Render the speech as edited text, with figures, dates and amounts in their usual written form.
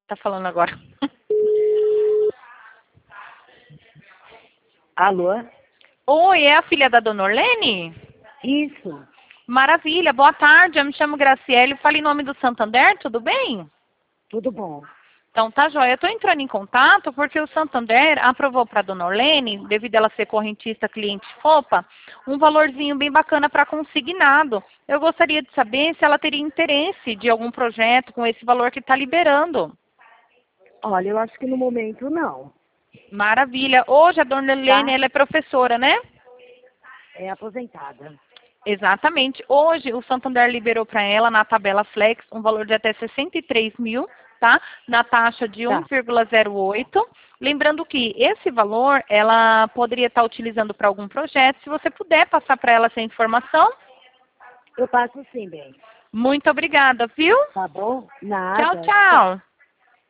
Tá falando agora. Alô? Oi, é a filha da dona Orlene? Isso. Maravilha, boa tarde, eu me chamo Graciele, falo em nome do Santander, tudo bem? Tudo bom. Então tá joia, eu estou entrando em contato porque o Santander aprovou para a dona Orlene, devido a ela ser correntista cliente FOPA, um valorzinho bem bacana para consignado. Eu gostaria de saber se ela teria interesse de algum projeto com esse valor que está liberando. Olha, eu acho que no momento não. Maravilha. Hoje a dona Orlene, ela é professora, né? É aposentada. Exatamente. Hoje o Santander liberou para ela na tabela Flex um valor de até 63 mil, tá? Na taxa de Tá. 1,08. Lembrando que esse valor ela poderia estar utilizando para algum projeto. Se você puder passar para ela essa informação. Eu passo sim, bem. Muito obrigada, viu? Tá bom? Tchau, Nada. tchau.